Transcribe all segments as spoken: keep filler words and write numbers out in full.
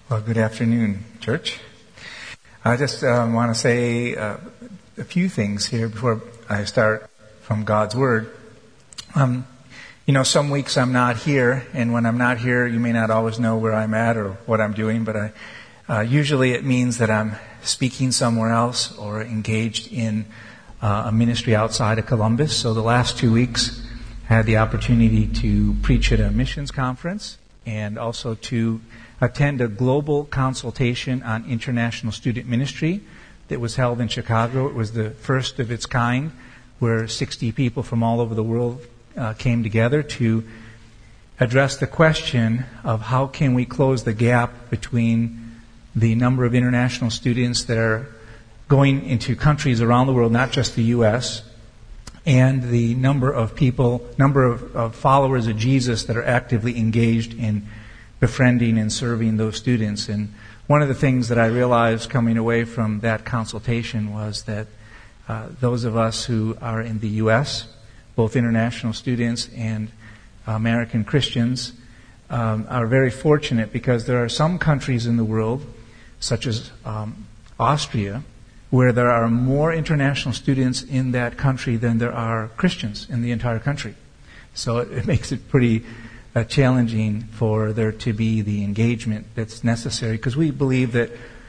Well, good afternoon, church. I just um, want to say uh, a few things here before I start from God's Word. Um, you know, some weeks I'm not here, and when I'm not here, you may not always know where I'm at or what I'm doing, but I, uh, usually it means that I'm speaking somewhere else or engaged in uh, a ministry outside of Columbus. So the last two weeks I had the opportunity to preach at a missions conference and also to attend a global consultation on international student ministry that was held in Chicago. It was the first of its kind, where sixty people from all over the world uh, came together to address the question of how can we close the gap between the number of international students that are going into countries around the world, not just the U S, and the number of people, number of, of followers of Jesus that are actively engaged in befriending and serving those students. And one of the things that I realized coming away from that consultation was that uh, those of us who are in the U S, both international students and American Christians, um, are very fortunate because there are some countries in the world, such as um, Austria, where there are more international students in that country than there are Christians in the entire country. So it, it makes it pretty Uh, challenging for there to be the engagement that's necessary, because we believe that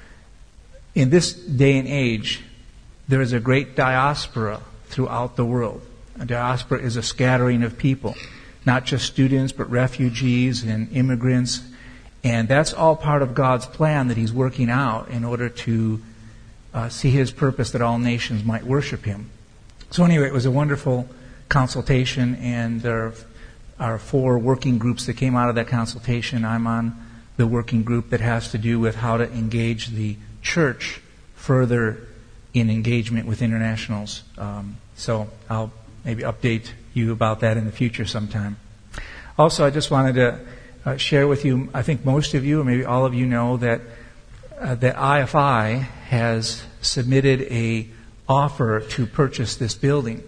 in this day and age there is a great diaspora throughout the world. A diaspora is a scattering of people, not just students but refugees and immigrants, and that's all part of God's plan that He's working out in order to uh, see His purpose that all nations might worship Him. So anyway, it was a wonderful consultation, and there are four working groups that came out of that consultation. I'm on the working group that has to do with how to engage the church further in engagement with internationals. Um, so I'll maybe update you about that in the future sometime. Also, I just wanted to uh, share with you, I think most of you, or maybe all of you know, that uh, that I F I has submitted a offer to purchase this building.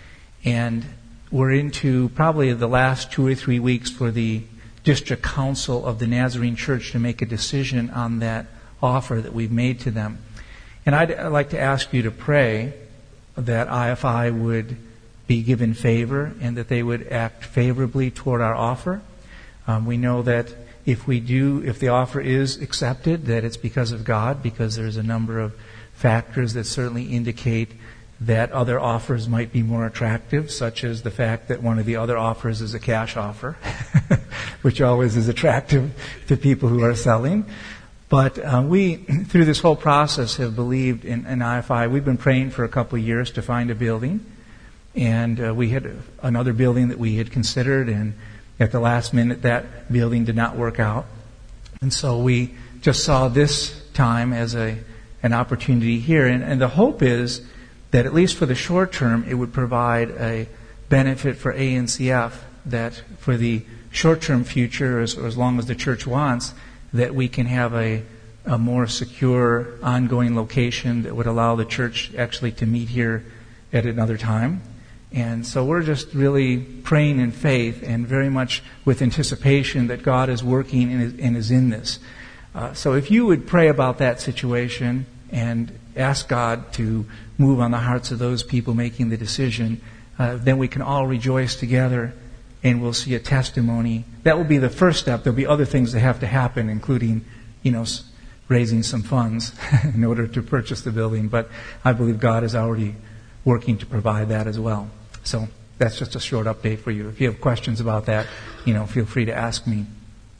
And we're into probably the last two or three weeks for the district council of the Nazarene Church to make a decision on that offer that we've made to them. And I'd like to ask you to pray that I F I would be given favor and that they would act favorably toward our offer. Um, we know that if we do, if the offer is accepted, that it's because of God, because there's a number of factors that certainly indicate that other offers might be more attractive, such as the fact that one of the other offers is a cash offer, which always is attractive to people who are selling. But uh, we, through this whole process, have believed in, in I F I. We've been praying for a couple of years to find a building, and uh, we had another building that we had considered, and at the last minute that building did not work out. And so we just saw this time as a an opportunity here, and, and the hope is that at least for the short term, it would provide a benefit for A N C F, that for the short-term future, as, or as long as the church wants, that we can have a, a more secure, ongoing location that would allow the church actually to meet here at another time. And so we're just really praying in faith and very much with anticipation that God is working and is, and is in this. Uh, so if you would pray about that situation and ask God to move on the hearts of those people making the decision, uh, then we can all rejoice together and we'll see a testimony. That will be the first step. There'll be other things that have to happen, including, you know, raising some funds in order to purchase the building. But I believe God is already working to provide that as well. So that's just a short update for you. If you have questions about that, you know, feel free to ask me.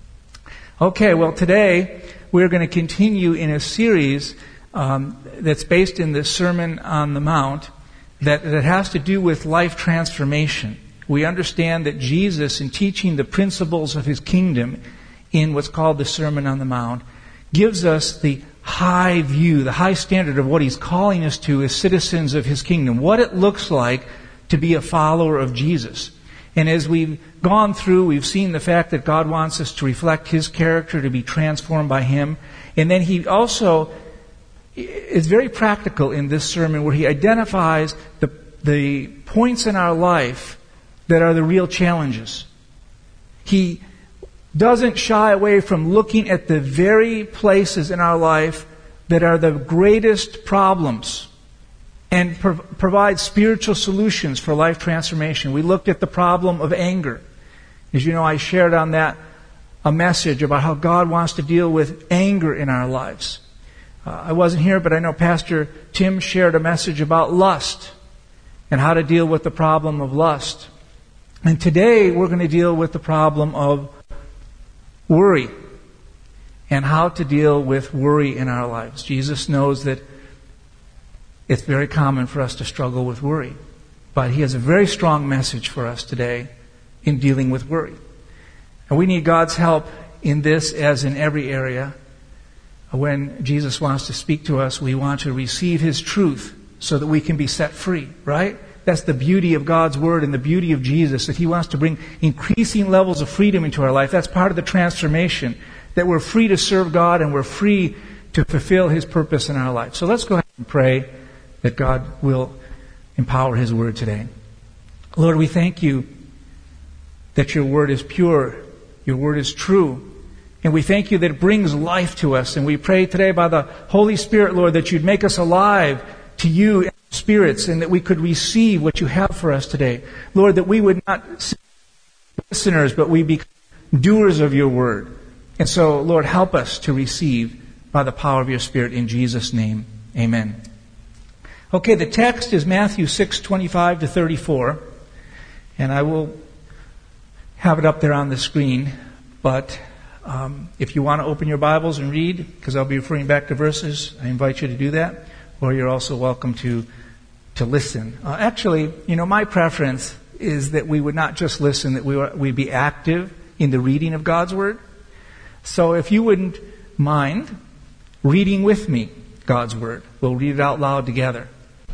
Okay, well, today we're going to continue in a series Um, that's based in the Sermon on the Mount that, that has to do with life transformation. We understand that Jesus, in teaching the principles of His kingdom in what's called the Sermon on the Mount, gives us the high view, the high standard of what He's calling us to as citizens of His kingdom, what it looks like to be a follower of Jesus. And as we've gone through, we've seen the fact that God wants us to reflect His character, to be transformed by Him. And then He also is very practical in this sermon, where He identifies the, the points in our life that are the real challenges. He doesn't shy away from looking at the very places in our life that are the greatest problems and pro- provides spiritual solutions for life transformation. We looked at the problem of anger. As you know, I shared on that a message about how God wants to deal with anger in our lives. Uh, I wasn't here, but I know Pastor Tim shared a message about lust and how to deal with the problem of lust. And today we're going to deal with the problem of worry and how to deal with worry in our lives. Jesus knows that it's very common for us to struggle with worry, but He has a very strong message for us today in dealing with worry. And we need God's help in this as in every area. When Jesus wants to speak to us, we want to receive His truth so that we can be set free, right? That's the beauty of God's Word and the beauty of Jesus, that He wants to bring increasing levels of freedom into our life. That's part of the transformation, that we're free to serve God and we're free to fulfill His purpose in our life. So let's go ahead and pray that God will empower His Word today. Lord, we thank You that Your Word is pure, Your Word is true, and we thank You that it brings life to us. And we pray today by the Holy Spirit, Lord, that You'd make us alive to You and spirits, and that we could receive what You have for us today. Lord, that we would not be listeners, but we be doers of Your Word. And so, Lord, help us to receive by the power of Your Spirit in Jesus' name. Amen. Okay, the text is Matthew six, twenty-five to thirty-four, and I will have it up there on the screen, but um, if you want to open your Bibles and read, because I'll be referring back to verses, I invite you to do that, or you're also welcome to to listen. Uh, actually, you know, my preference is that we would not just listen, that we we'd be active in the reading of God's Word. So if you wouldn't mind reading with me God's Word, we'll read it out loud together.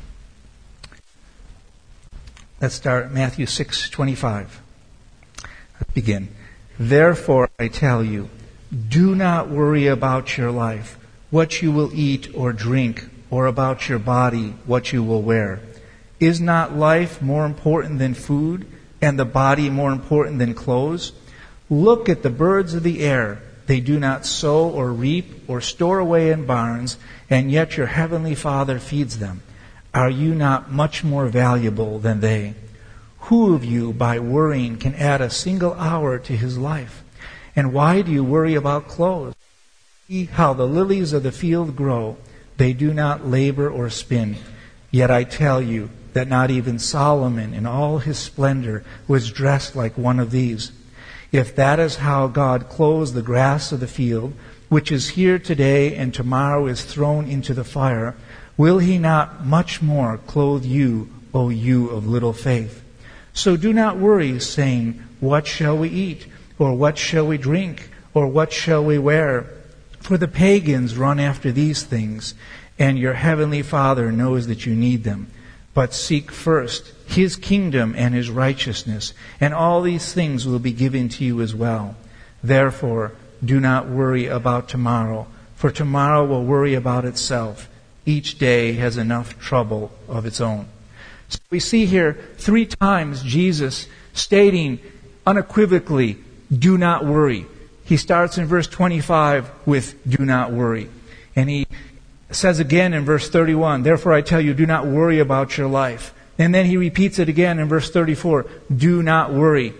Let's start at Matthew six twenty-five. Let's begin. Therefore, I tell you, do not worry about your life, what you will eat or drink, or about your body, what you will wear. Is not life more important than food, and the body more important than clothes? Look at the birds of the air. They do not sow or reap or store away in barns, and yet your heavenly Father feeds them. Are you not much more valuable than they? Who of you, by worrying, can add a single hour to his life? And why do you worry about clothes? See how the lilies of the field grow. They do not labor or spin. Yet I tell you that not even Solomon in all his splendor was dressed like one of these. If that is how God clothes the grass of the field, which is here today and tomorrow is thrown into the fire, will He not much more clothe you, O you of little faith? So do not worry, saying, what shall we eat? Or what shall we drink? Or what shall we wear? For the pagans run after these things, and your heavenly Father knows that you need them. But seek first His kingdom and His righteousness, and all these things will be given to you as well. Therefore, do not worry about tomorrow, for tomorrow will worry about itself. Each day has enough trouble of its own. So we see here three times Jesus stating unequivocally, do not worry. He starts in verse twenty-five with, do not worry. And he says again in verse thirty-one, therefore I tell you, do not worry about your life. And then he repeats it again in verse thirty-four, do not worry.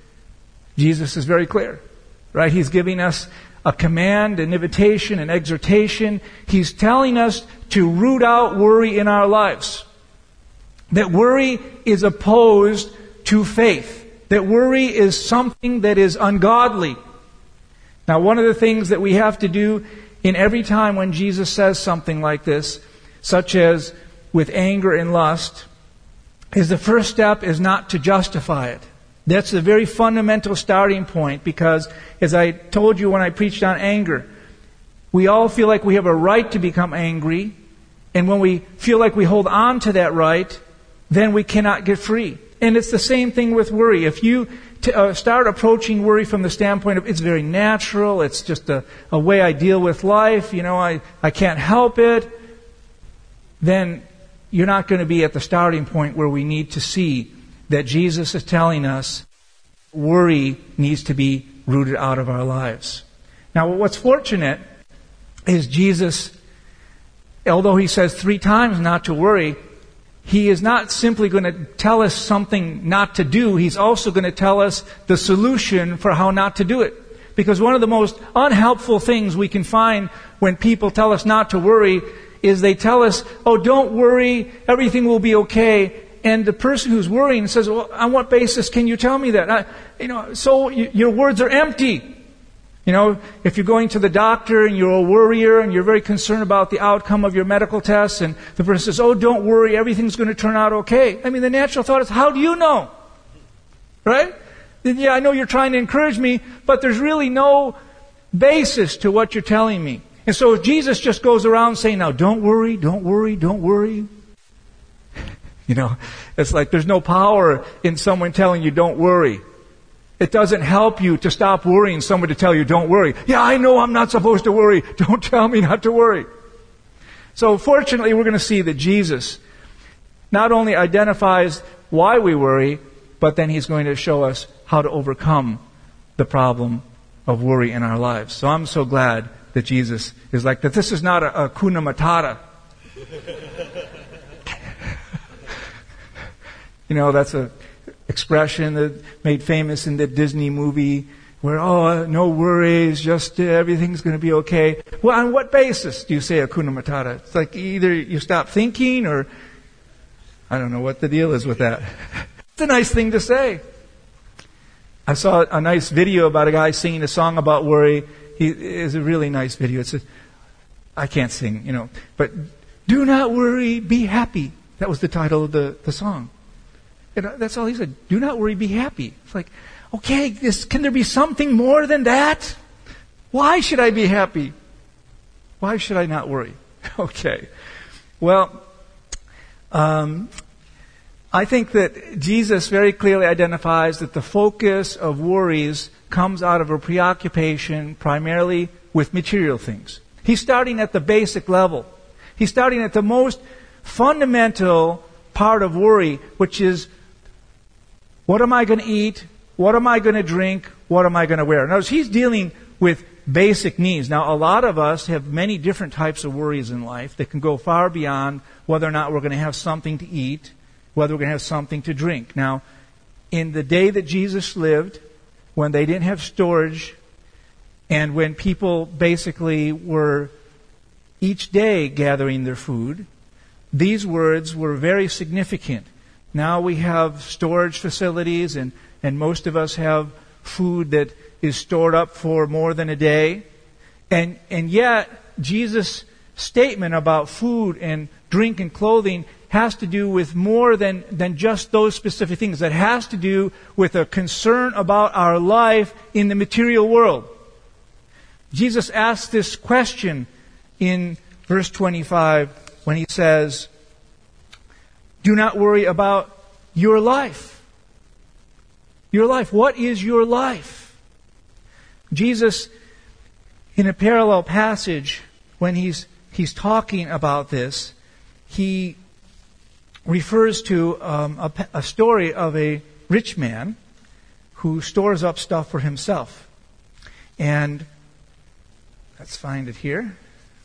Jesus is very clear, right? He's giving us a command, an invitation, an exhortation. He's telling us to root out worry in our lives. That worry is opposed to faith. That worry is something that is ungodly. Now, one of the things that we have to do in every time when Jesus says something like this, such as with anger and lust, is the first step is not to justify it. That's the very fundamental starting point, because as I told you when I preached on anger, we all feel like we have a right to become angry, and when we feel like we hold on to that right, then we cannot get free. And it's the same thing with worry. If you t- uh, start approaching worry from the standpoint of it's very natural, it's just a, a way I deal with life, you know, I, I can't help it, then you're not going to be at the starting point where we need to see that Jesus is telling us worry needs to be rooted out of our lives. Now, what's fortunate is Jesus, although he says three times not to worry, he is not simply going to tell us something not to do. He's also going to tell us the solution for how not to do it. Because one of the most unhelpful things we can find when people tell us not to worry is they tell us, oh, don't worry, everything will be okay. And the person who's worrying says, well, on what basis can you tell me that? I, you know, so you, your words are empty. You know, if you're going to the doctor and you're a worrier and you're very concerned about the outcome of your medical tests, and the person says, oh, don't worry, everything's going to turn out okay. I mean, the natural thought is, how do you know? Right? Then, yeah, I know you're trying to encourage me, but there's really no basis to what you're telling me. And so Jesus just goes around saying, now, don't worry, don't worry, don't worry. You know, it's like there's no power in someone telling you don't worry. It doesn't help you to stop worrying someone to tell you don't worry. Yeah, I know I'm not supposed to worry. Don't tell me not to worry. So fortunately, we're going to see that Jesus not only identifies why we worry, but then He's going to show us how to overcome the problem of worry in our lives. So I'm so glad that Jesus is like that. This is not a, a Hakuna Matata. You know, that's a expression that made famous in the Disney movie where, oh, no worries, just uh, everything's going to be okay. Well, on what basis do you say Hakuna Matata? It's like either you stop thinking or I don't know what the deal is with that. It's a nice thing to say. I saw a nice video about a guy singing a song about worry. He is a really nice video. It says, I can't sing, you know, but do not worry, be happy. That was the title of the, the song. And that's all he said. Do not worry, be happy. It's like, okay, this, can there be something more than that? Why should I be happy? Why should I not worry? Okay. Well, um, I think that Jesus very clearly identifies that the focus of worries comes out of a preoccupation primarily with material things. He's starting at the basic level. He's starting at the most fundamental part of worry, which is, what am I going to eat? What am I going to drink? What am I going to wear? Notice he's dealing with basic needs. Now, a lot of us have many different types of worries in life that can go far beyond whether or not we're going to have something to eat, whether we're going to have something to drink. Now, in the day that Jesus lived, when they didn't have storage, and when people basically were each day gathering their food, these words were very significant. Now we have storage facilities, and, and most of us have food that is stored up for more than a day. And, and yet, Jesus' statement about food and drink and clothing has to do with more than, than just those specific things. It has to do with a concern about our life in the material world. Jesus asks this question in verse twenty-five when He says, do not worry about your life. Your life. What is your life? Jesus, in a parallel passage, when he's he's talking about this, he refers to um, a, a story of a rich man who stores up stuff for himself. And let's find it here.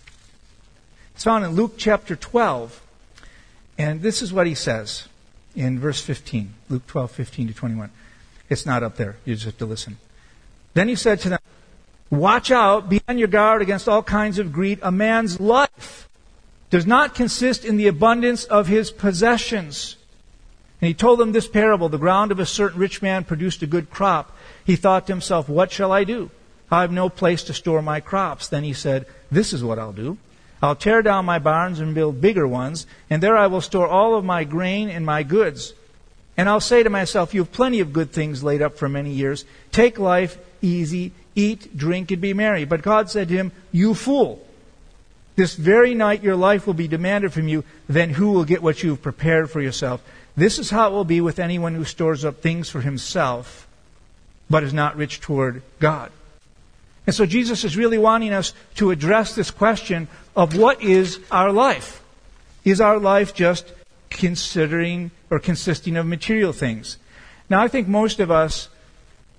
It's found in Luke chapter twelve. And this is what he says in verse fifteen. Luke twelve, fifteen to twenty-one. It's not up there. You just have to listen. Then he said to them, watch out, be on your guard against all kinds of greed. A man's life does not consist in the abundance of his possessions. And he told them this parable. The ground of a certain rich man produced a good crop. He thought to himself, what shall I do? I have no place to store my crops. Then he said, this is what I'll do. I'll tear down my barns and build bigger ones, and there I will store all of my grain and my goods. And I'll say to myself, you have plenty of good things laid up for many years. Take life easy, eat, drink, and be merry. But God said to him, you fool, this very night your life will be demanded from you. Then who will get what you've prepared for yourself? This is how it will be with anyone who stores up things for himself, but is not rich toward God. And so Jesus is really wanting us to address this question of what is our life? Is our life just considering or consisting of material things? Now, I think most of us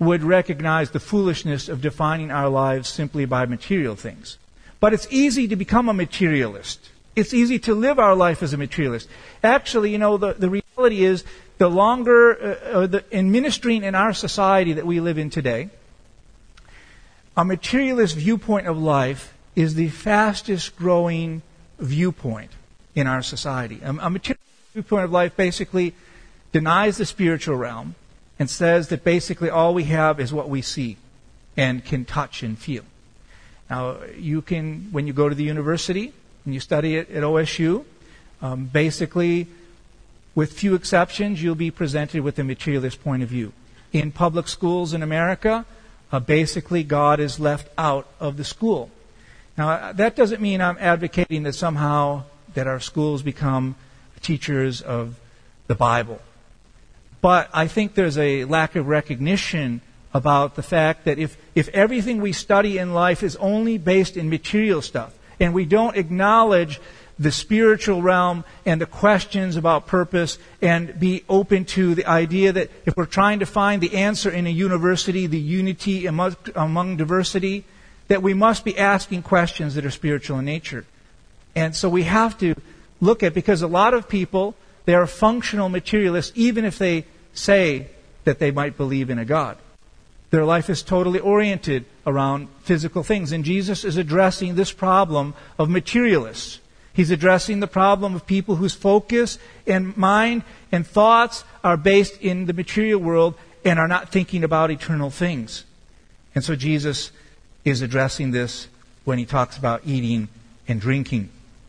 would recognize the foolishness of defining our lives simply by material things. But it's easy to become a materialist. It's easy to live our life as a materialist. Actually, you know, the, the reality is, the longer, uh, uh, the, in ministering in our society that we live in today, a materialist viewpoint of life is the fastest growing viewpoint in our society. A, a materialist viewpoint of life basically denies the spiritual realm and says that basically all we have is what we see and can touch and feel. Now, you can, when you go to the university and you study it at O S U, um, basically, with few exceptions, you'll be presented with a materialist point of view. In public schools in America, uh, basically God is left out of the school. Now, that doesn't mean I'm advocating that somehow that our schools become teachers of the Bible. But I think there's a lack of recognition about the fact that if, if everything we study in life is only based in material stuff, and we don't acknowledge the spiritual realm and the questions about purpose, and be open to the idea that if we're trying to find the answer in a university, the unity among, among diversity, that we must be asking questions that are spiritual in nature. And so we have to look at, because a lot of people, they are functional materialists, even if they say that they might believe in a God. Their life is totally oriented around physical things. And Jesus is addressing this problem of materialists. He's addressing the problem of people whose focus and mind and thoughts are based in the material world and are not thinking about eternal things. And so Jesus is addressing this when he talks about eating and drinking.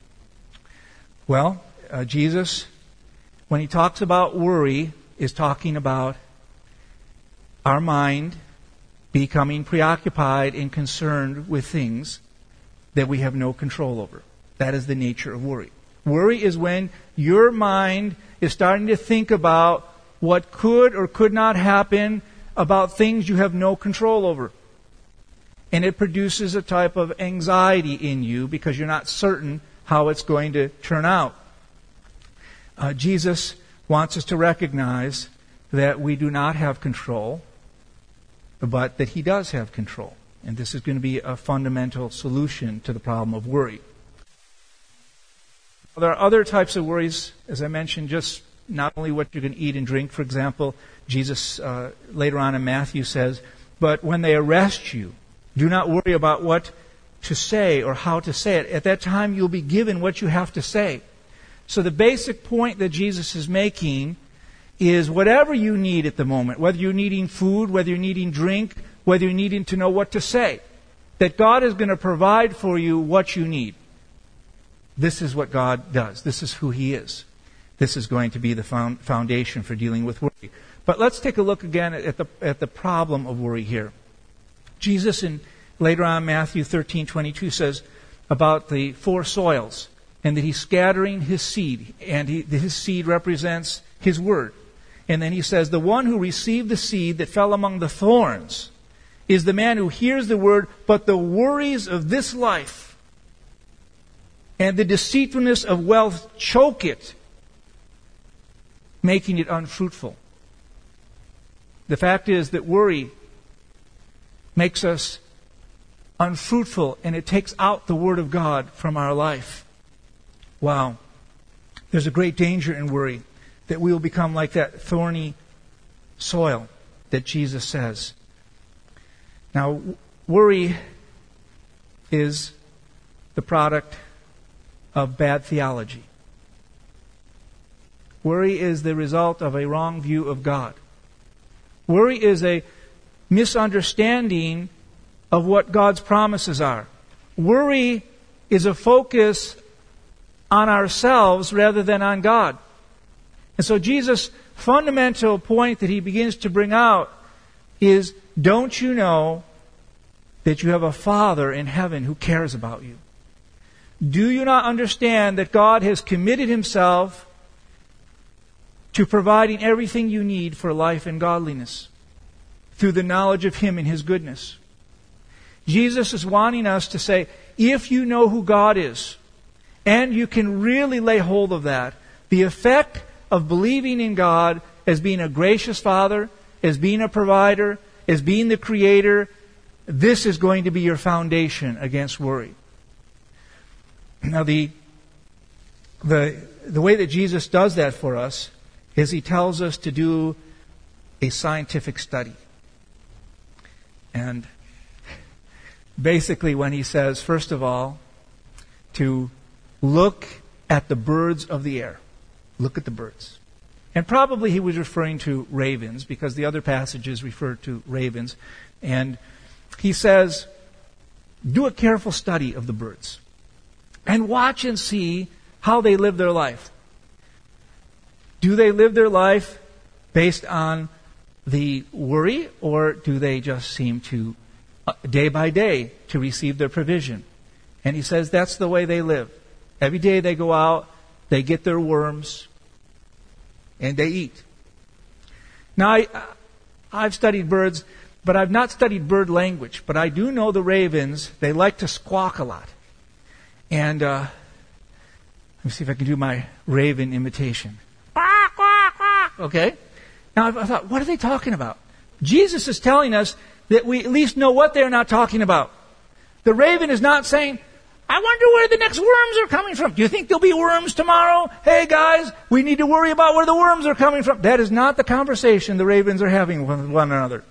Well, uh, Jesus, when he talks about worry, is talking about our mind becoming preoccupied and concerned with things that we have no control over. That is the nature of worry. Worry is when your mind is starting to think about what could or could not happen, about things you have no control over. And it produces a type of anxiety in you because you're not certain how it's going to turn out. Uh, Jesus wants us to recognize that we do not have control, but that he does have control. And this is going to be a fundamental solution to the problem of worry. There are other types of worries, as I mentioned, just not only what you can eat and drink. For example, Jesus uh, later on in Matthew says, but when they arrest you, do not worry about what to say or how to say it. At that time, you'll be given what you have to say. So the basic point that Jesus is making is whatever you need at the moment, whether you're needing food, whether you're needing drink, whether you're needing to know what to say, that God is going to provide for you what you need. This is what God does. This is who he is. This is going to be the foundation for dealing with worry. But let's take a look again at the, at the problem of worry here. Jesus, in later on Matthew thirteen twenty-two, says about the four soils, and that he's scattering his seed, and he, his seed represents his word. And then he says, the one who received the seed that fell among the thorns is the man who hears the word, but the worries of this life and the deceitfulness of wealth choke it, making it unfruitful. The fact is that worry makes us unfruitful, and it takes out the Word of God from our life. Wow. There's a great danger in worry, that we will become like that thorny soil that Jesus says. Now, worry is the product of bad theology. Worry is the result of a wrong view of God. Worry is a misunderstanding of what God's promises are. Worry is a focus on ourselves rather than on God. And so Jesus' fundamental point that he begins to bring out is, don't you know that you have a Father in heaven who cares about you? Do you not understand that God has committed himself to providing everything you need for life and godliness through the knowledge of him and his goodness? Jesus is wanting us to say, if you know who God is, and you can really lay hold of that, the effect of believing in God as being a gracious Father, as being a provider, as being the Creator, this is going to be your foundation against worry. Now, the, the, the way that Jesus does that for us is He tells us to do a scientific study. And basically when He says, first of all, to look at the birds of the air. Look at the birds. And probably He was referring to ravens, because the other passages refer to ravens. And He says, do a careful study of the birds. And watch and see how they live their life. Do they live their life based on the worry, or do they just seem to, uh, day by day, to receive their provision? And He says that's the way they live. Every day they go out, they get their worms, and they eat. Now, I, I've studied birds, but I've not studied bird language. But I do know the ravens, they like to squawk a lot. And uh, let me see if I can do my raven imitation. Quack, quack, quack. Okay? Now, I thought, what are they talking about? Jesus is telling us that we at least know what they're not talking about. The raven is not saying, I wonder where the next worms are coming from. Do you think there'll be worms tomorrow? Hey guys, we need to worry about where the worms are coming from. That is not the conversation the ravens are having with one another.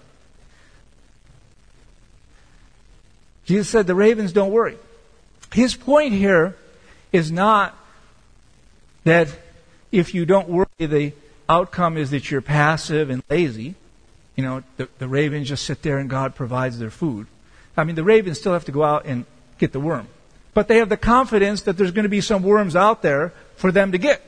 Jesus said the ravens don't worry. His point here is not that if you don't worry, the outcome is that you're passive and lazy. You know, the, the ravens just sit there and God provides their food. I mean, the ravens still have to go out and get the worm. But they have the confidence that there's going to be some worms out there for them to get.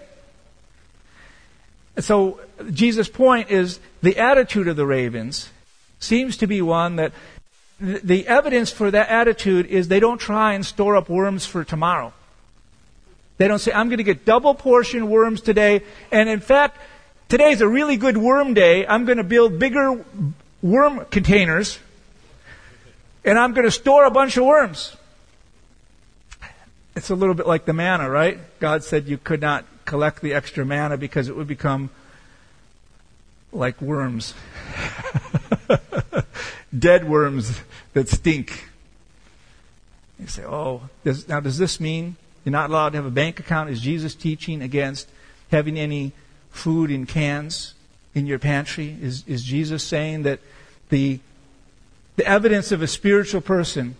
So Jesus' point is the attitude of the ravens seems to be one that the evidence for that attitude is they don't try and store up worms for tomorrow. They don't say, I'm going to get double portion worms today. And in fact, today's a really good worm day. I'm going to build bigger worm containers. And I'm going to store a bunch of worms. It's a little bit like the manna, right? God said you could not collect the extra manna because it would become like worms. Dead worms that stink. You say, oh, does, now does this mean you're not allowed to have a bank account? Is Jesus teaching against having any food in cans in your pantry? Is, is Jesus saying that the, the evidence of a spiritual person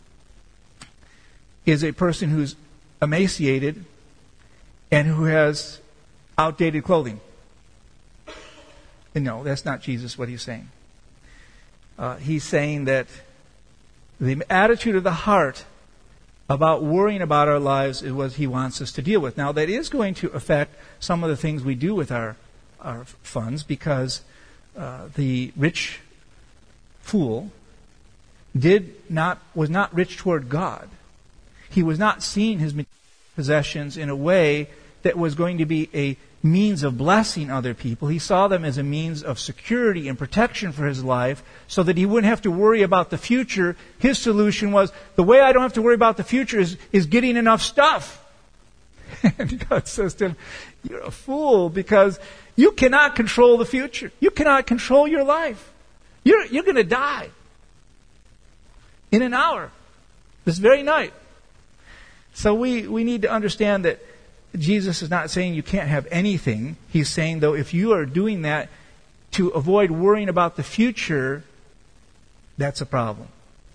is a person who's emaciated and who has outdated clothing? And no, that's not Jesus what He's saying. Uh, he's saying that the attitude of the heart about worrying about our lives is what He wants us to deal with. Now, that is going to affect some of the things we do with our, our funds, because uh, the rich fool did not was not rich toward God. He was not seeing his possessions in a way that was going to be a means of blessing other people. He saw them as a means of security and protection for his life so that he wouldn't have to worry about the future. His solution was, the way I don't have to worry about the future is, is getting enough stuff. And God says to him, you're a fool, because you cannot control the future. You cannot control your life. You're, you're going to die in an hour, this very night. So we, we need to understand that Jesus is not saying you can't have anything. He's saying, though, if you are doing that to avoid worrying about the future, that's a problem.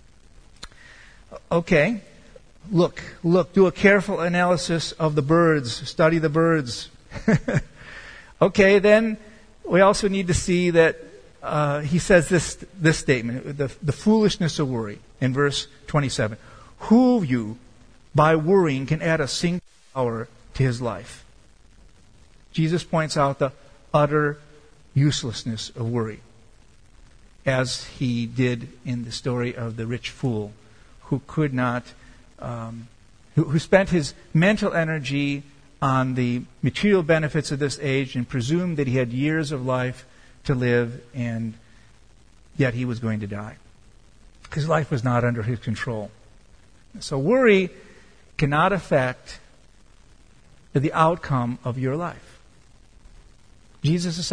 Okay. Look, look, do a careful analysis of the birds. Study the birds. Okay, then we also need to see that uh, he says this this statement, the, the foolishness of worry, in verse twenty-seven. Who of you, by worrying, can add a single hour to his life? Jesus points out the utter uselessness of worry, as he did in the story of the rich fool who could not, um, who, who spent his mental energy on the material benefits of this age and presumed that he had years of life to live, and yet he was going to die. His life was not under his control. So worry cannot affect the outcome of your life. Jesus is saying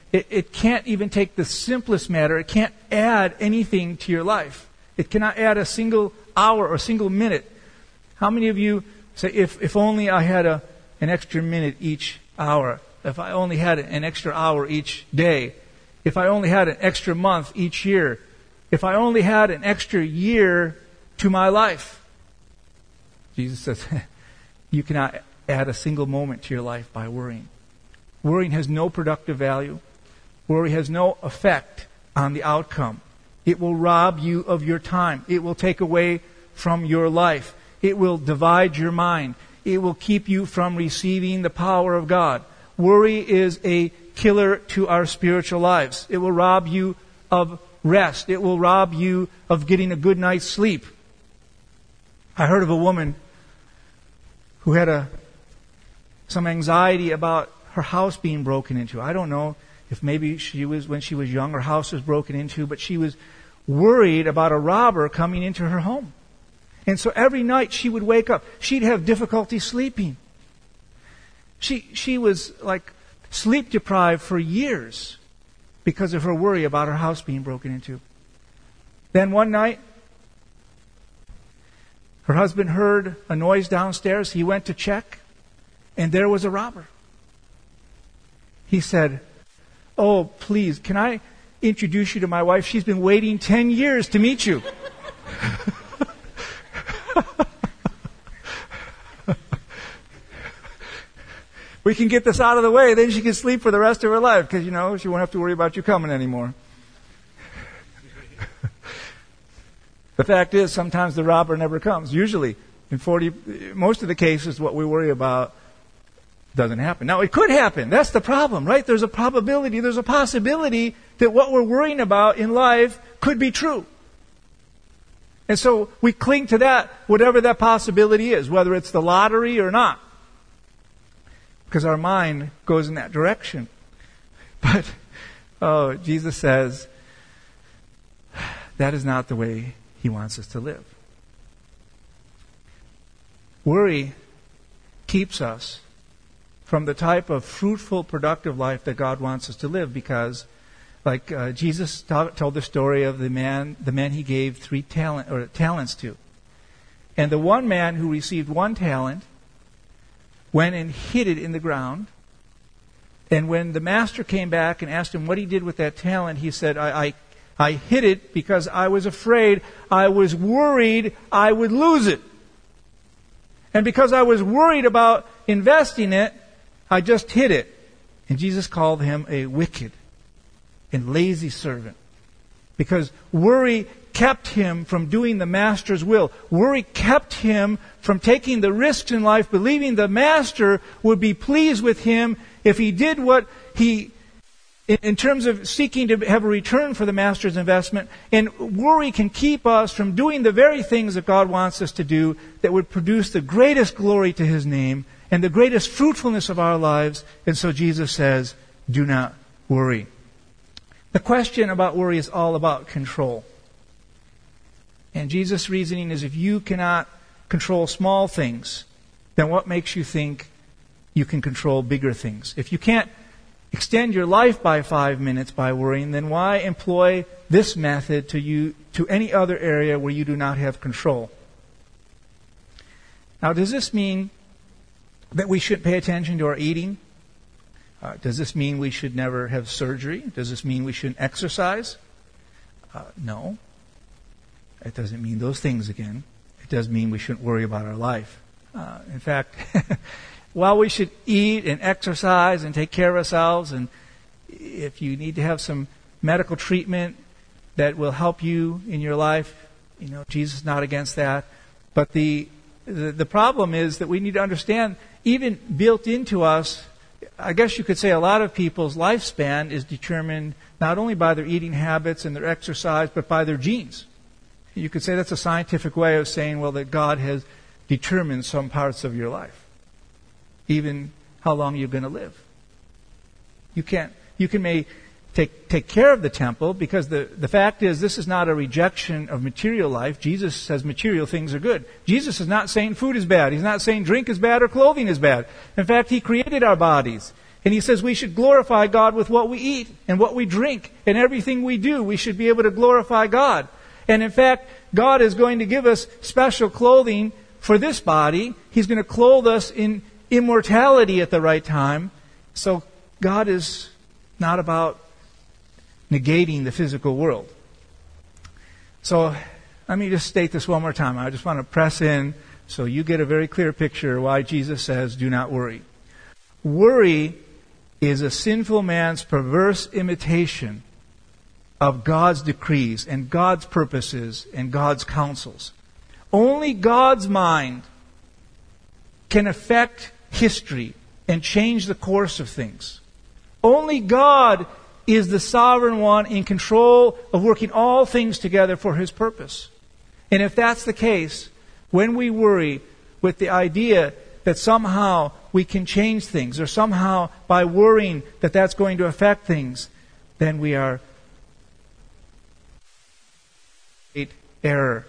it, it can't even take the simplest matter. It can't add anything to your life. It cannot add a single hour or a single minute. How many of you say, if, if only I had a, an extra minute each hour, if I only had an extra hour each day, if I only had an extra month each year, if I only had an extra year to my life? Jesus says, you cannot add a single moment to your life by worrying. Worrying has no productive value. Worry has no effect on the outcome. It will rob you of your time. It will take away from your life. It will divide your mind. It will keep you from receiving the power of God. Worry is a killer to our spiritual lives. It will rob you of rest. It will rob you of getting a good night's sleep. I heard of a woman who had a some anxiety about her house being broken into. I don't know if maybe she was, when she was young, her house was broken into, but she was worried about a robber coming into her home. And so every night she would wake up. She'd have difficulty sleeping. She she was like sleep deprived for years because of her worry about her house being broken into. Then one night, her husband heard a noise downstairs. He went to check, and there was a robber. He said, "Oh, please, can I introduce you to my wife? She's been waiting ten years to meet you." We can get this out of the way, then she can sleep for the rest of her life, because, you know, she won't have to worry about you coming anymore. The fact is, sometimes the robber never comes. Usually, in forty, most of the cases, what we worry about doesn't happen. Now, it could happen. That's the problem, right? There's a probability, there's a possibility that what we're worrying about in life could be true. And so we cling to that, whatever that possibility is, whether it's the lottery or not. Because our mind goes in that direction. But, oh, Jesus says, that is not the way He wants us to live. Worry keeps us from the type of fruitful, productive life that God wants us to live, because, like uh, Jesus t- told the story of the man, the man He gave three talent or talents to, and the one man who received one talent went and hid it in the ground. And when the master came back and asked him what he did with that talent, he said, I, I, I hid it because I was afraid, I was worried I would lose it. And because I was worried about investing it, I just hid it. And Jesus called him a wicked and lazy servant. Because worry kept him from doing the master's will. Worry kept him from taking the risks in life, believing the master would be pleased with him if he did what he, in terms of seeking to have a return for the master's investment. And worry can keep us from doing the very things that God wants us to do that would produce the greatest glory to His name and the greatest fruitfulness of our lives. And so Jesus says, do not worry. The question about worry is all about control. And Jesus' reasoning is, if you cannot control small things, then what makes you think you can control bigger things? If you can't extend your life by five minutes by worrying, then why employ this method to you to any other area where you do not have control? Now, does this mean that we shouldn't pay attention to our eating? Uh, does this mean we should never have surgery? Does this mean we shouldn't exercise? Uh, no. It doesn't mean those things again. It does mean we shouldn't worry about our life. Uh, in fact, while we should eat and exercise and take care of ourselves, and if you need to have some medical treatment that will help you in your life, you know, Jesus is not against that. But the, the the problem is that we need to understand, even built into us, I guess you could say a lot of people's lifespan is determined not only by their eating habits and their exercise, but by their genes. You could say that's a scientific way of saying, well, that God has determined some parts of your life, even how long you're going to live. You can't. You can may take take care of the temple, because the, the fact is, this is not a rejection of material life. Jesus says material things are good. Jesus is not saying food is bad. He's not saying drink is bad or clothing is bad. In fact, He created our bodies. And he says we should glorify God with what we eat and what we drink and everything we do. We should be able to glorify God. And in fact, God is going to give us special clothing for this body. He's going to clothe us in immortality at the right time. So God is not about negating the physical world. So let me just state this one more time. I just want to press in so you get a very clear picture why Jesus says, do not worry. Worry is a sinful man's perverse imitation of God's decrees and God's purposes and God's counsels. Only God's mind can affect history and change the course of things. Only God is the sovereign one in control of working all things together for His purpose. And if that's the case, when we worry with the idea that somehow we can change things, or somehow by worrying that that's going to affect things, then we are in error.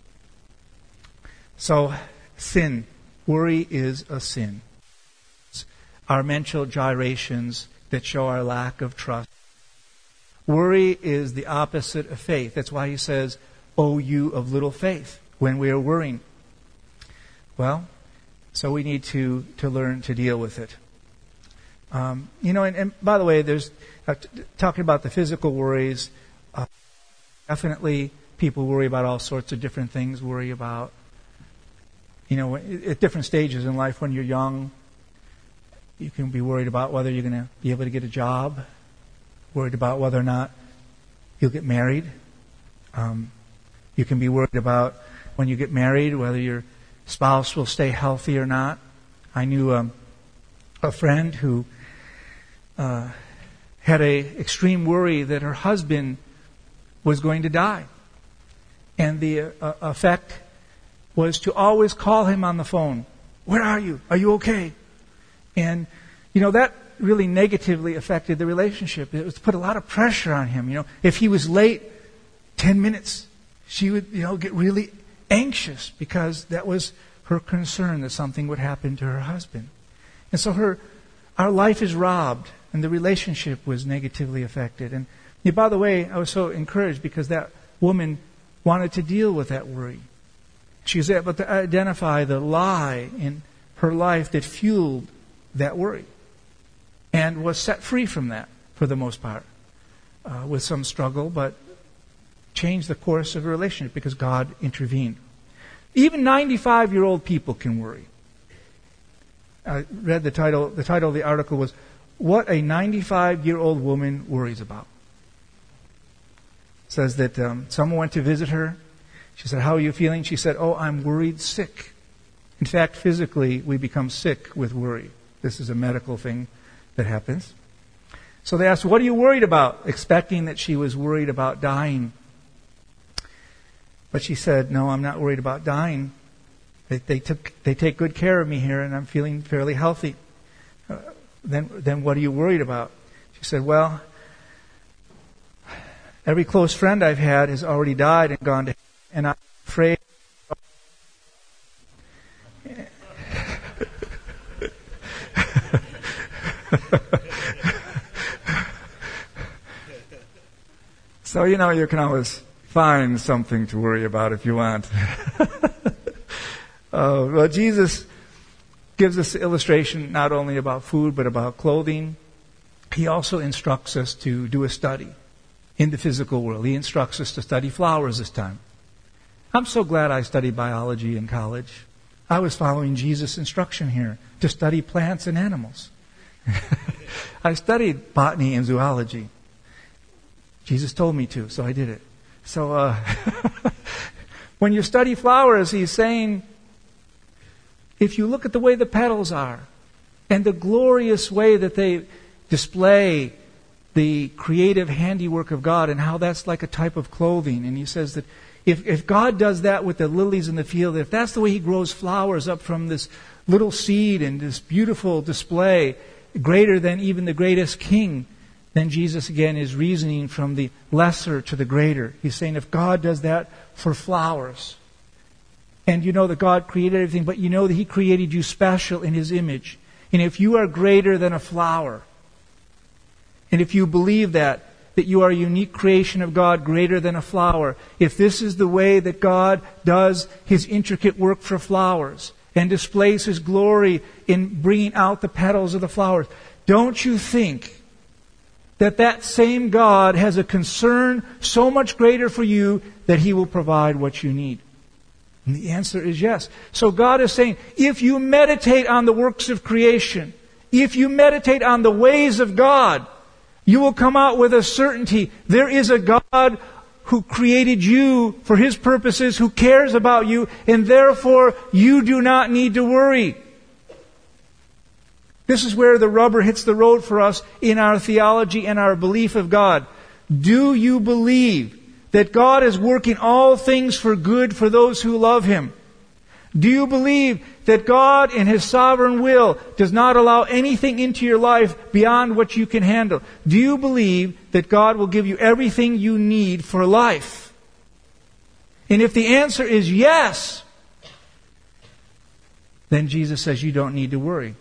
So, sin. Worry is a sin. Our mental gyrations that show our lack of trust. Worry is the opposite of faith. That's why he says, "O you of little faith," when we are worrying. Well, so we need to, to learn to deal with it. Um, you know, and, and by the way, there's uh, t- talking about the physical worries. Uh, definitely, people worry about all sorts of different things. Worry about, you know, at different stages in life. When you're young, you can be worried about whether you're going to be able to get a job. Worried about whether or not you'll get married. Um, you can be worried about when you get married whether your spouse will stay healthy or not. I knew um, a friend who uh, had a extreme worry that her husband was going to die. And the uh, effect was to always call him on the phone. "Where are you? Are you okay?" And, you know, that really negatively affected the relationship. It was put a lot of pressure on him. You know, if he was late ten minutes, she would, you know, get really anxious because that was her concern that something would happen to her husband. And so her, our life is robbed, and the relationship was negatively affected. And yeah, by the way, I was so encouraged because that woman wanted to deal with that worry. She was able to identify the lie in her life that fueled that worry, and was set free from that for the most part, uh, with some struggle, but changed the course of a relationship because God intervened. Even ninety-five-year-old people can worry. I read the title. The title of the article was, "What a ninety-five-Year-Old Woman Worries About." It says that um, someone went to visit her. She said, "How are you feeling?" She said, "Oh, I'm worried sick." In fact, physically, we become sick with worry. This is a medical thing that happens. So they asked, "What are you worried about?" Expecting that she was worried about dying. But she said, "No, I'm not worried about dying. They, they took, they take good care of me here, and I'm feeling fairly healthy." Uh, then, then what are you worried about? She said, "Well, every close friend I've had has already died and gone to heaven, and I'm afraid." So, you know, you can always find something to worry about if you want. uh, well, Jesus gives us the illustration not only about food, but about clothing. He also instructs us to do a study in the physical world. He instructs us to study flowers this time. I'm so glad I studied biology in college. I was following Jesus' instruction here to study plants and animals. I studied botany and zoology. Jesus told me to, so I did it. So uh, when you study flowers, he's saying, if you look at the way the petals are and the glorious way that they display the creative handiwork of God and how that's like a type of clothing. And he says that if, if God does that with the lilies in the field, if that's the way he grows flowers up from this little seed and this beautiful display, greater than even the greatest king, then Jesus again is reasoning from the lesser to the greater. He's saying if God does that for flowers, and you know that God created everything, but you know that he created you special in his image, and if you are greater than a flower, and if you believe that, that you are a unique creation of God greater than a flower, if this is the way that God does His intricate work for flowers and displays His glory in bringing out the petals of the flowers, don't you think that that same God has a concern so much greater for you that He will provide what you need? And the answer is yes. So God is saying, if you meditate on the works of creation, if you meditate on the ways of God, you will come out with a certainty. There is a God who created you for His purposes, who cares about you, and therefore you do not need to worry. This is where the rubber hits the road for us in our theology and our belief of God. Do you believe that God is working all things for good for those who love Him? Do you believe that God in His sovereign will does not allow anything into your life beyond what you can handle? Do you believe that God will give you everything you need for life? And if the answer is yes, then Jesus says you don't need to worry.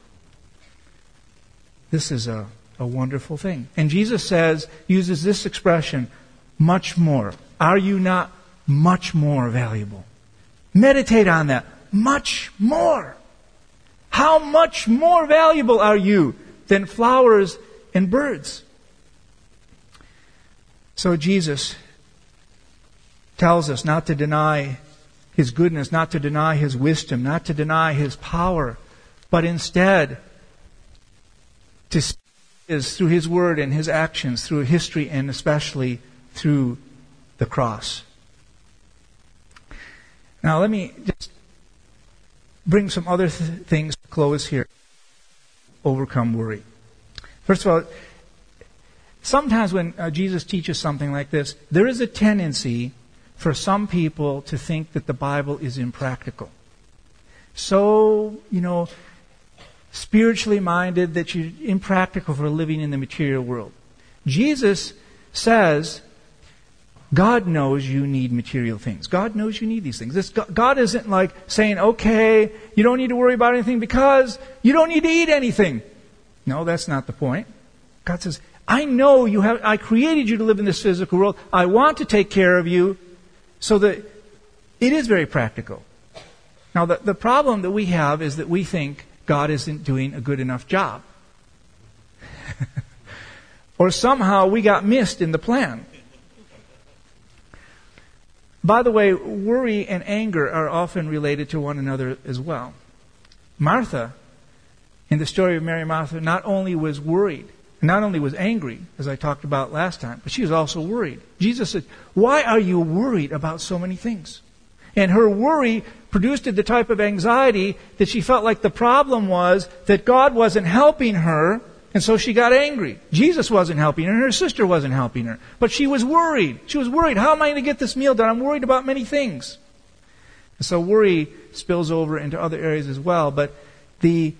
This is a, a wonderful thing. And Jesus says, uses this expression, much more. Are you not much more valuable? Meditate on that. Much more. How much more valuable are you than flowers and birds? So Jesus tells us not to deny His goodness, not to deny His wisdom, not to deny His power, but instead to see His through His Word and His actions, through history and especially through the cross. Now let me just bring some other th- things to close here. Overcome worry. First of all, sometimes when uh, Jesus teaches something like this, there is a tendency for some people to think that the Bible is impractical. So, you know, spiritually minded that you're impractical for living in the material world. Jesus says, God knows you need material things. God knows you need these things. This, God isn't like saying, okay, you don't need to worry about anything because you don't need to eat anything. No, that's not the point. God says, I know you have, I created you to live in this physical world. I want to take care of you so that it is very practical. Now, the, the problem that we have is that we think God isn't doing a good enough job. Or somehow we got missed in the plan. By the way, worry and anger are often related to one another as well. Martha, in the story of Mary and Martha, not only was worried, not only was angry, as I talked about last time, but she was also worried. Jesus said, why are you worried about so many things? And her worry produced the type of anxiety that she felt like the problem was that God wasn't helping her, and so she got angry. Jesus wasn't helping her, and her sister wasn't helping her. But she was worried. She was worried. How am I going to get this meal done? I'm worried about many things. And so worry spills over into other areas as well. But the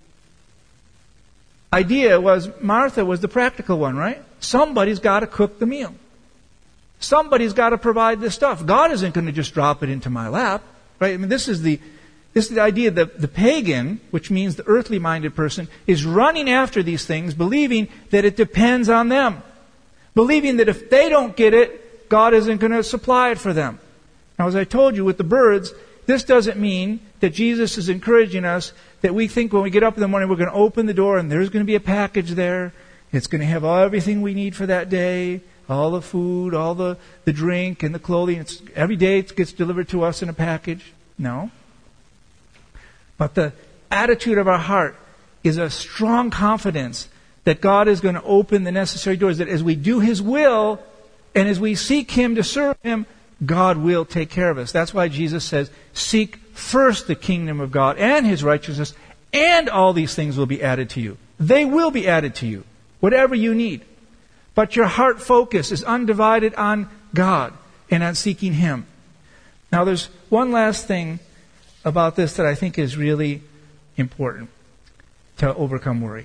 idea was Martha was the practical one, right? Somebody's got to cook the meal. Somebody's got to provide this stuff. God isn't going to just drop it into my lap, right? I mean, this is the This is the idea that the pagan, which means the earthly minded person, is running after these things, believing that it depends on them. Believing that if they don't get it, God isn't going to supply it for them. Now, as I told you with the birds, this doesn't mean that Jesus is encouraging us that we think when we get up in the morning we're going to open the door and there's going to be a package there. It's going to have all, everything we need for that day, all the food, all the, the drink and the clothing. It's, every day it gets delivered to us in a package. No. But the attitude of our heart is a strong confidence that God is going to open the necessary doors, that as we do His will and as we seek Him to serve Him, God will take care of us. That's why Jesus says, seek first the kingdom of God and His righteousness, and all these things will be added to you. They will be added to you, whatever you need. But your heart focus is undivided on God and on seeking Him. Now there's one last thing about this that I think is really important to overcome worry.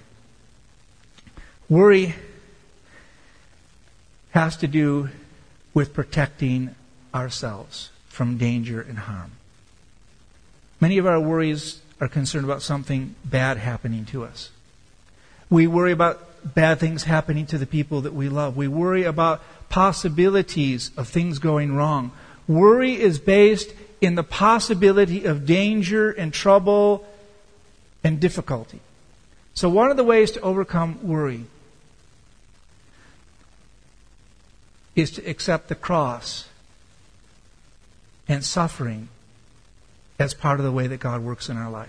Worry has to do with protecting ourselves from danger and harm. Many of our worries are concerned about something bad happening to us. We worry about bad things happening to the people that we love. We worry about possibilities of things going wrong. Worry is based in the possibility of danger and trouble and difficulty. So one of the ways to overcome worry is to accept the cross and suffering as part of the way that God works in our life.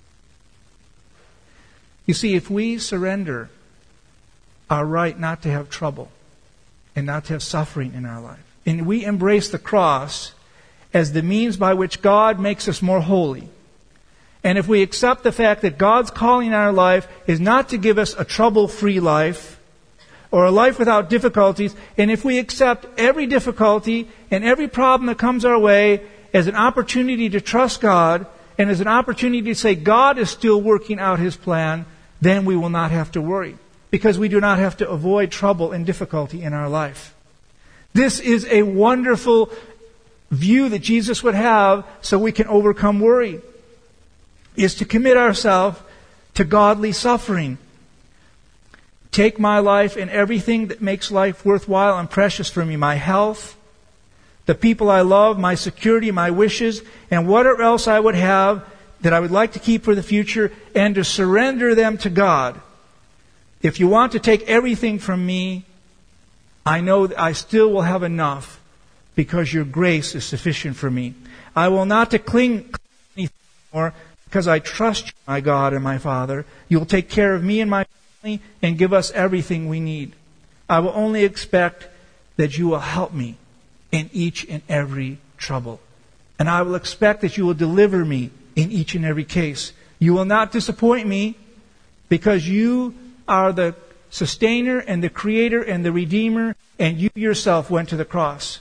You see, if we surrender our right not to have trouble and not to have suffering in our life, and we embrace the cross as the means by which God makes us more holy, and if we accept the fact that God's calling in our life is not to give us a trouble-free life or a life without difficulties, and if we accept every difficulty and every problem that comes our way as an opportunity to trust God and as an opportunity to say God is still working out His plan, then we will not have to worry, because we do not have to avoid trouble and difficulty in our life. This is a wonderful view that Jesus would have so we can overcome worry, is to commit ourselves to godly suffering. Take my life and everything that makes life worthwhile and precious for me, my health, the people I love, my security, my wishes, and whatever else I would have that I would like to keep for the future, and to surrender them to God. If you want to take everything from me, I know that I still will have enough, because your grace is sufficient for me. I will not to cling anything more, because I trust you, my God and my Father. You'll take care of me and my family and give us everything we need. I will only expect that you will help me in each and every trouble. And I will expect that you will deliver me in each and every case. You will not disappoint me, because you are the sustainer and the creator and the redeemer, and you yourself went to the cross.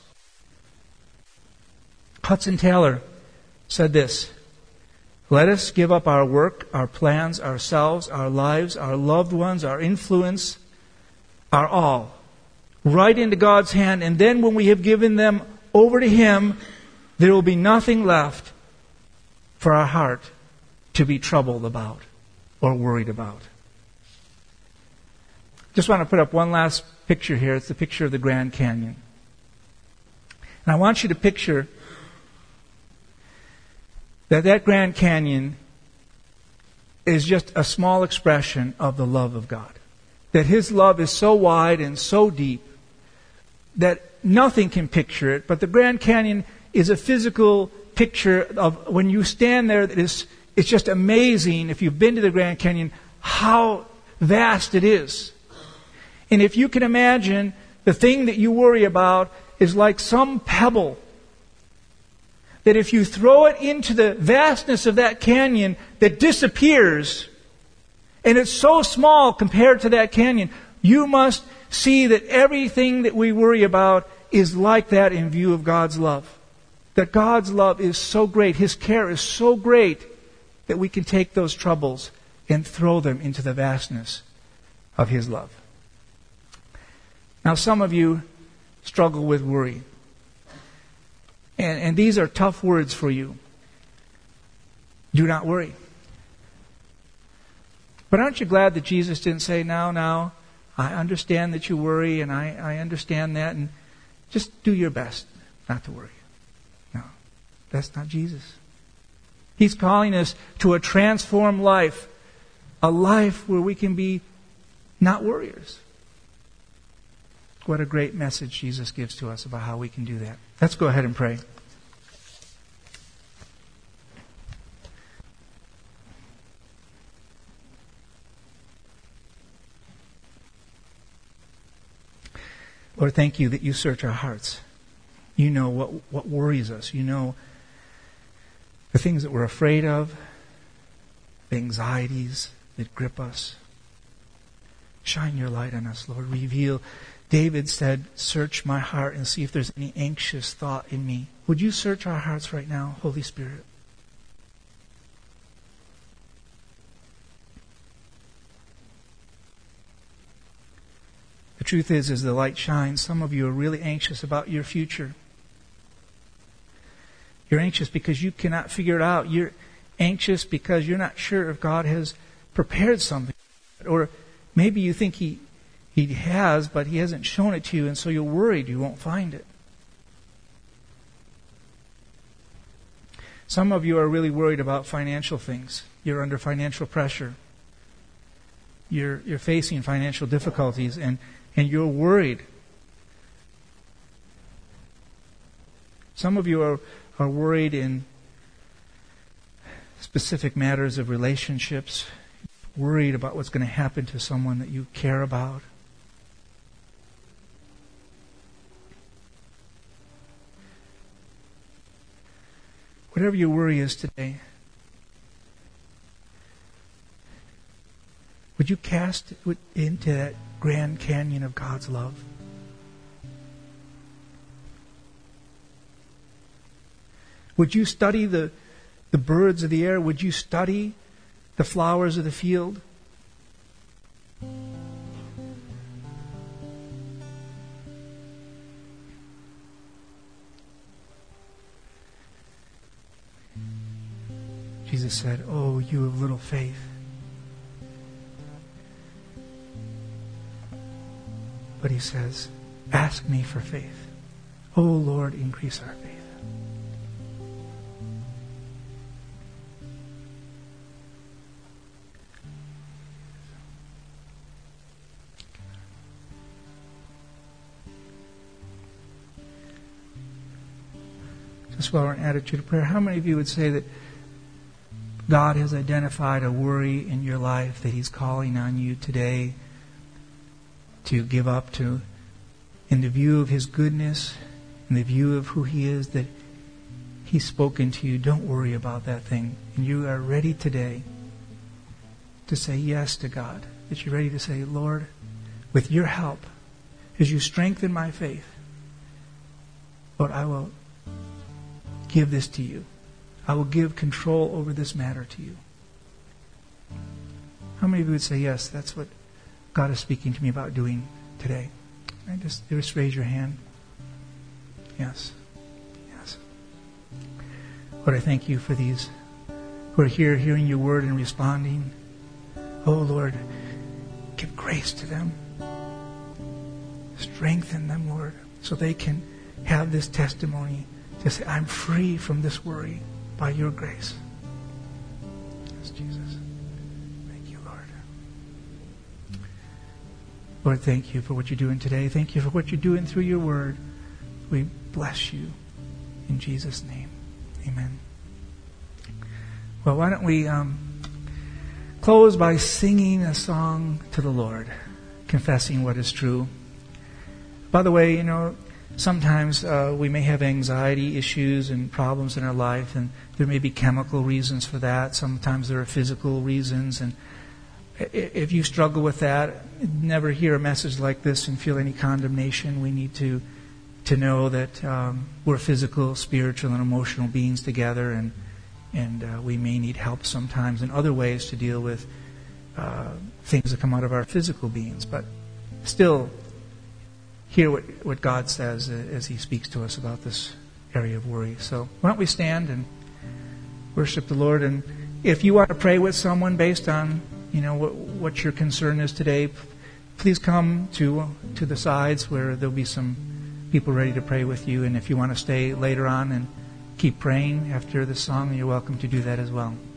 Hudson Taylor said this: let us give up our work, our plans, ourselves, our lives, our loved ones, our influence, our all, right into God's hand, and then when we have given them over to Him, there will be nothing left for our heart to be troubled about or worried about. Just want to put up one last picture here. It's the picture of the Grand Canyon. And I want you to picture that that Grand Canyon is just a small expression of the love of God. That His love is so wide and so deep that nothing can picture it, but the Grand Canyon is a physical picture of when you stand there. That is, it's just amazing, if you've been to the Grand Canyon, how vast it is. And if you can imagine, the thing that you worry about is like some pebble that if you throw it into the vastness of that canyon, that disappears, and it's so small compared to that canyon, you must see that everything that we worry about is like that in view of God's love. That God's love is so great, His care is so great, that we can take those troubles and throw them into the vastness of His love. Now, some of you struggle with worry. And, and these are tough words for you. Do not worry. But aren't you glad that Jesus didn't say, now, now, I understand that you worry, and I, I understand that, and just do your best not to worry. No, that's not Jesus. He's calling us to a transformed life, a life where we can be not worriers. What a great message Jesus gives to us about how we can do that. Let's go ahead and pray. Lord, thank you that you search our hearts. You know what, what worries us. You know the things that we're afraid of, the anxieties that grip us. Shine your light on us, Lord. Reveal. David said, search my heart and see if there's any anxious thought in me. Would you search our hearts right now, Holy Spirit? The truth is, as the light shines, some of you are really anxious about your future. You're anxious because you cannot figure it out. You're anxious because you're not sure if God has prepared something. Or maybe you think He He has, but He hasn't shown it to you, and so you're worried you won't find it. Some of you are really worried about financial things. You're under financial pressure. You're you're facing financial difficulties, and, and you're worried. Some of you are, are worried in specific matters of relationships, worried about what's going to happen to someone that you care about. Whatever your worry is today, would you cast it into that Grand Canyon of God's love? Would you study the, the birds of the air? Would you study the flowers of the field? Jesus said, "Oh, you of little faith." But He says, "Ask me for faith. Oh, Lord, increase our faith." Just while we're in attitude of prayer, how many of you would say that God has identified a worry in your life that He's calling on you today to give up to, in the view of His goodness, in the view of who He is, that He's spoken to you? Don't worry about that thing. And you are ready today to say yes to God. That you're ready to say, "Lord, with your help, as you strengthen my faith, Lord, I will give this to you. I will give control over this matter to you." How many of you would say, "Yes, that's what God is speaking to me about doing today"? Right? Just, just raise your hand. Yes. Yes. Lord, I thank you for these who are here hearing your word and responding. Oh, Lord, give grace to them. Strengthen them, Lord, so they can have this testimony to say, "I'm free from this worry by your grace." Yes, Jesus. Thank you, Lord. Lord, thank you for what you're doing today. Thank you for what you're doing through your word. We bless you in Jesus' name. Amen. Well, why don't we um, close by singing a song to the Lord, confessing what is true. By the way, you know, sometimes uh, we may have anxiety issues and problems in our life, and there may be chemical reasons for that. Sometimes there are physical reasons. And if you struggle with that, never hear a message like this and feel any condemnation. We need to to know that um, we're physical, spiritual, and emotional beings together, and and uh, we may need help sometimes in other ways to deal with uh, things that come out of our physical beings. But still, hear what, what God says as He speaks to us about this area of worry. So why don't we stand and worship the Lord? And if you want to pray with someone based on, you know, what, what your concern is today, please come to to the sides where there'll be some people ready to pray with you. And if you want to stay later on and keep praying after the song, you're welcome to do that as well.